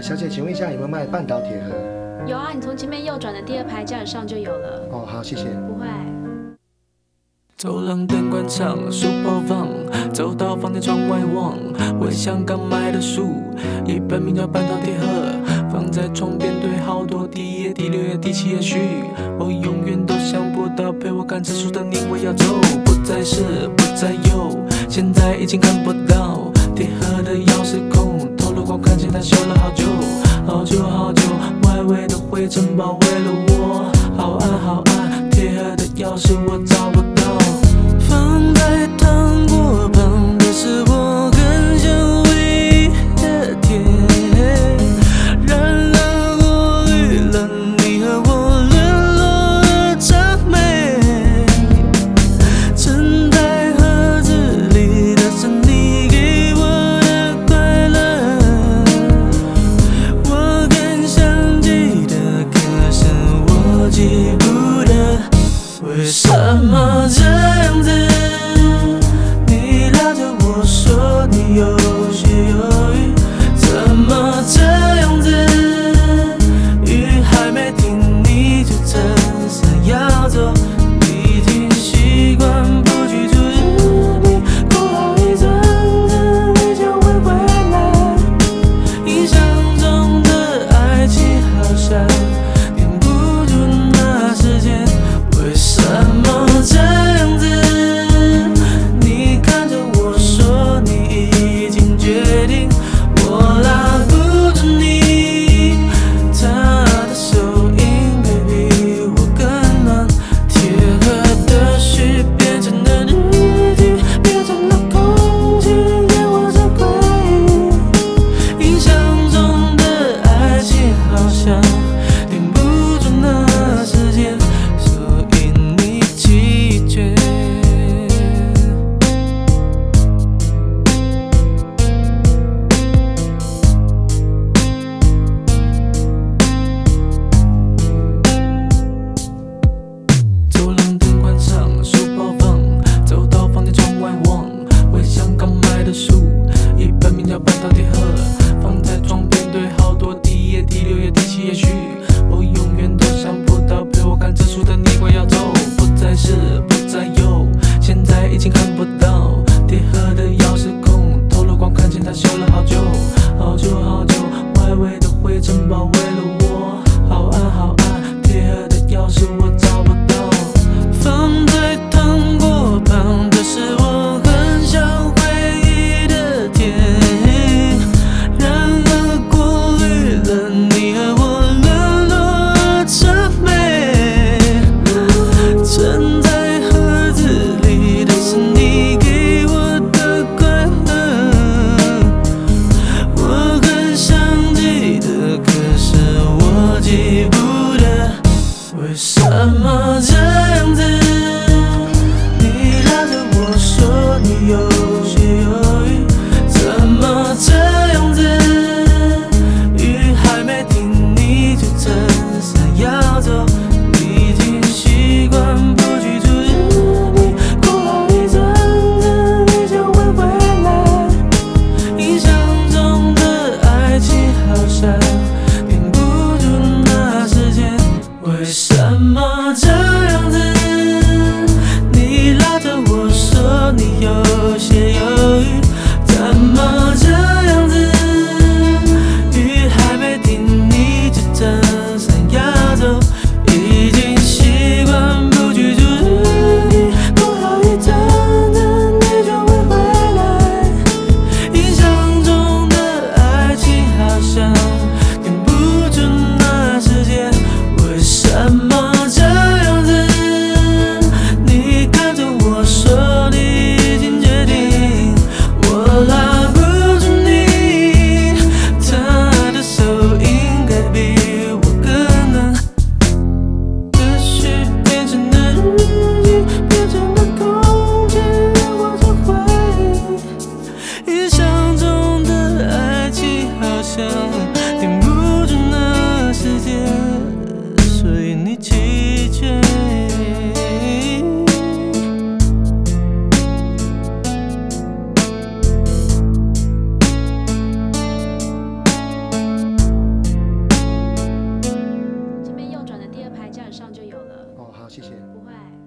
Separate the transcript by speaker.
Speaker 1: 小姐，请问一下有没有卖半岛铁盒？
Speaker 2: 有啊，你从前面右转的第2排架子上就有了。
Speaker 1: 哦，好，谢谢。
Speaker 2: 不会。
Speaker 3: 走廊灯关上，书包放，走到房间窗外望，回想刚买的书，一本名叫《半岛铁盒》，放在床边堆好多，第1页、第6页、第7页序，我永远都想不到陪我看这书的你会要走，不再是，不再有，现在已经看不到铁盒的钥匙孔，透了光看见它修了好久，好久好久，外围的灰尘包围了我，好暗好暗，铁盒的钥匙我找不到。放在糖果旁的是我很想回忆的甜，染了过滤了你和我沦落的谄媚，沉在盒子里的是你给我的快乐，我更想记得，可是我记不得，为什么这样子？你拉着我说你有些犹豫，怎么这样子？雨还没停，你就真想要走，已经习惯不去阻止你，过好一阵子你就会回来。印象中的爱情好像停不住那时间，为什么这样子？你看着我说你已经决定，我拉不住你，他的手印 baby 我更暖，铁盒的序变成了日记，变成了空气，也握着回忆。印象中的爱情好像停不住那时间，所以你弃权。走廊灯关上，书包放，走到房间窗外望，回想刚买的书，一本名叫《半岛铁盒》，放在床边堆好多，第1页、第6页、第7页序，我永远都想不到陪我看这书的你快要走，不再是，不再有，现在已经看不到铁盒的钥匙孔，透了光看见它修了好久，好久好久，外围的灰尘包围了我，好暗好暗，铁盒的钥匙我找不到。放在糖果旁的是我很想回忆的甜，然而过滤了你和我沦落的谄媚，沉在盒子里的是你给我的快乐，
Speaker 1: 谢谢。
Speaker 2: 不会。